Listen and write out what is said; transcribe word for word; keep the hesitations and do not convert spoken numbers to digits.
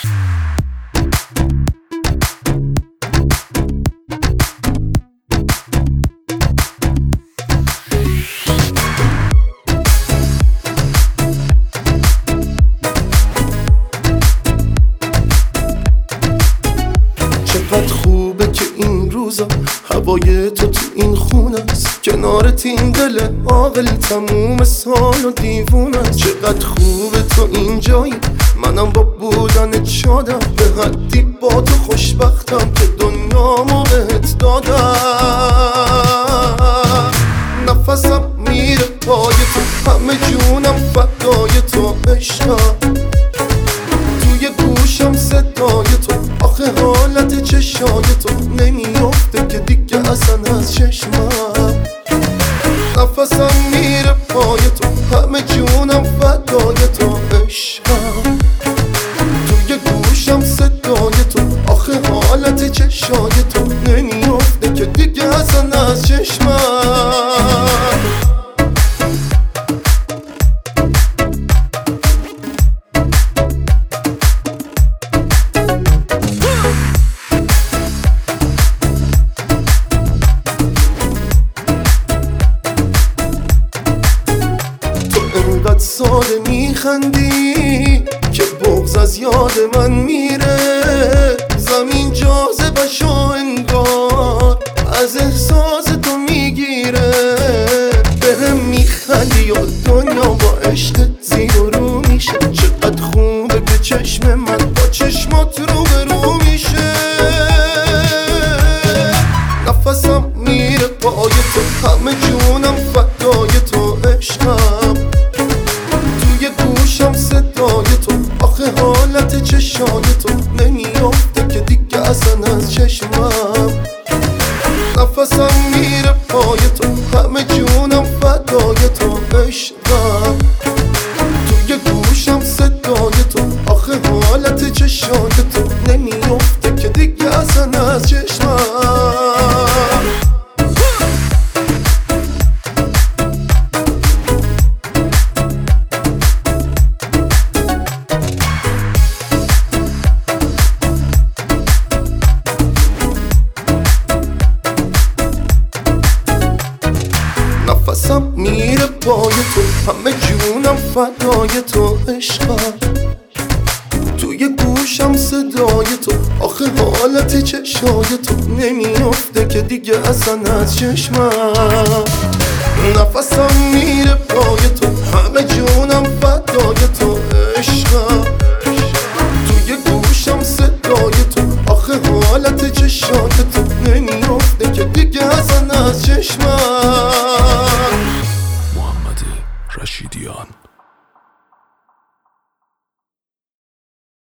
چقدر خوبه که این روزا هوای تو تو این خونه است، کنارت این دل عاقل تموم سال و دیوونه است. چقدر خوبه تو اینجایی، منم با بودنت شادم، به حدی با تو خوشبختم که دنیامو بهت دادم. نفسم میره پای تو، همه جونم فدای تو عشقم، توی گوشم صدای تو، آخه حالت چشای تو نمیافته که دیگه اصلا از چشمم. نفسم میره پای تو، همه جونم فدای تو عشقم، توی گوشم صدای تو، آخه حالت چشای تو نمیافته که دیگه اصلا از چشمم. انقدر ساده میخندی که بغض از یاد من میره، زمین جاذبه‌شو انگار از احساس تو میگیره. بهم میخندی و دنیا با عشقت زیر و رو میشه، چقدر خوبه که چشم من با چشمات رو به رو میشه. نفسم میره پای تو، همه جونم فدای تو عشقم، توی گوشم صدای تو، آخه حالت چشای تو نمیافته که دیگه اصلا از چشمم. نفسم میره پای تو، همه جونم فدای تو عشقم، توی گوشم صدای تو، آخه حالت چشای تو نمیافته که دیگه اصلا از چشمم. نفسم میره پای تو، همه جونم فدای تو عشقم، توی گوشم صدای تو، آخه حالت چشای تو نمیافته که دیگه اصلا از چشمم. نفسم میره پای تو، همه جونم فدای تو عشقم، توی گوشم صدای تو، آخه حالت چشای تو نمیافته که دیگه اصلا از چشمم. محمد رشیدیان.